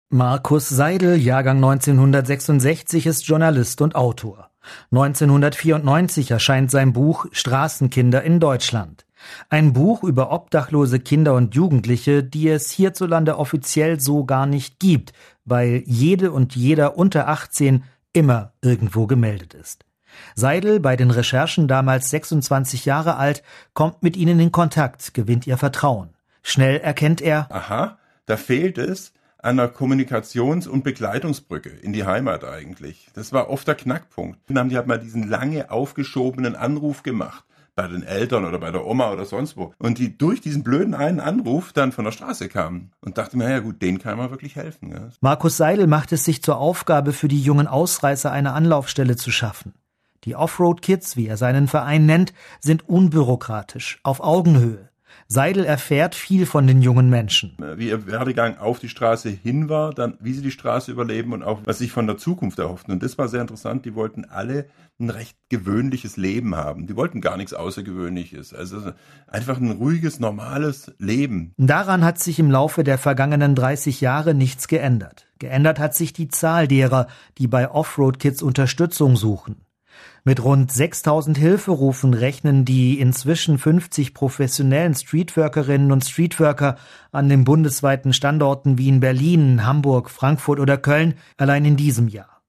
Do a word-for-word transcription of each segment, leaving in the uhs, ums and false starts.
Markus Seidel, Jahrgang neunzehnhundertsechsundsechzig, ist Journalist und Autor. neunzehnhundertvierundneunzig erscheint sein Buch Straßenkinder in Deutschland. Ein Buch über obdachlose Kinder und Jugendliche, die es hierzulande offiziell so gar nicht gibt, weil jede und jeder unter achtzehn immer irgendwo gemeldet ist. Seidel, bei den Recherchen damals sechsundzwanzig Jahre alt, kommt mit ihnen in Kontakt, gewinnt ihr Vertrauen. Schnell erkennt er: Aha, da fehlt es an einer Kommunikations- und Begleitungsbrücke in die Heimat eigentlich. Das war oft der Knackpunkt. Dann haben die halt mal diesen lange aufgeschobenen Anruf gemacht, bei den Eltern oder bei der Oma oder sonst wo. Und die durch diesen blöden einen Anruf dann von der Straße kamen und dachte mir, ja gut, denen kann man wirklich helfen. Ja. Markus Seidel macht es sich zur Aufgabe, für die jungen Ausreißer eine Anlaufstelle zu schaffen. Die Offroad Kids, wie er seinen Verein nennt, sind unbürokratisch, auf Augenhöhe. Seidel erfährt viel von den jungen Menschen. Wie ihr Werdegang auf die Straße hin war, dann wie sie die Straße überleben und auch was sich von der Zukunft erhofften. Und das war sehr interessant. Die wollten alle ein recht gewöhnliches Leben haben. Die wollten gar nichts Außergewöhnliches. Also einfach ein ruhiges, normales Leben. Daran hat sich im Laufe der vergangenen dreißig Jahre nichts geändert. Geändert hat sich die Zahl derer, die bei Offroad Kids Unterstützung suchen. Mit rund sechstausend Hilferufen rechnen die inzwischen fünfzig professionellen Streetworkerinnen und Streetworker an den bundesweiten Standorten wie in Berlin, Hamburg, Frankfurt oder Köln allein in diesem Jahr.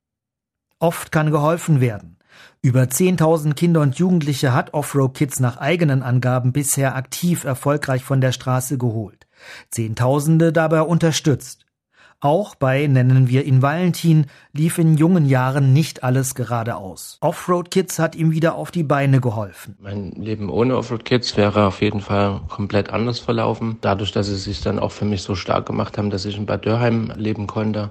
Oft kann geholfen werden. Über zehntausend Kinder und Jugendliche hat Offroad Kids nach eigenen Angaben bisher aktiv erfolgreich von der Straße geholt. Zehntausende dabei unterstützt. Auch bei, nennen wir ihn Valentin, lief in jungen Jahren nicht alles geradeaus. Offroad Kids hat ihm wieder auf die Beine geholfen. Mein Leben ohne Offroad Kids wäre auf jeden Fall komplett anders verlaufen. Dadurch, dass sie sich dann auch für mich so stark gemacht haben, dass ich in Bad Dürrheim leben konnte,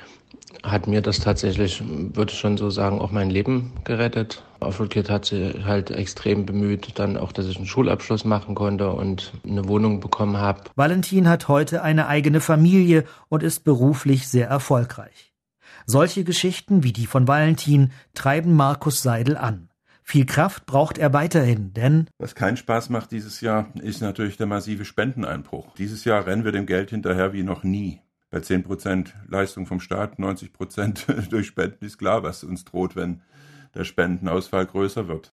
hat mir das tatsächlich, würde ich schon so sagen, auch mein Leben gerettet. Offroad Kids hat sich halt extrem bemüht, dann auch, dass ich einen Schulabschluss machen konnte und eine Wohnung bekommen habe. Valentin hat heute eine eigene Familie und ist beruflich sehr erfolgreich. Solche Geschichten wie die von Valentin treiben Markus Seidel an. Viel Kraft braucht er weiterhin, denn was keinen Spaß macht dieses Jahr, ist natürlich der massive Spendeneinbruch. Dieses Jahr rennen wir dem Geld hinterher wie noch nie. Bei zehn Prozent Leistung vom Staat, neunzig Prozent durch Spenden ist klar, was uns droht, wenn der Spendenausfall größer wird.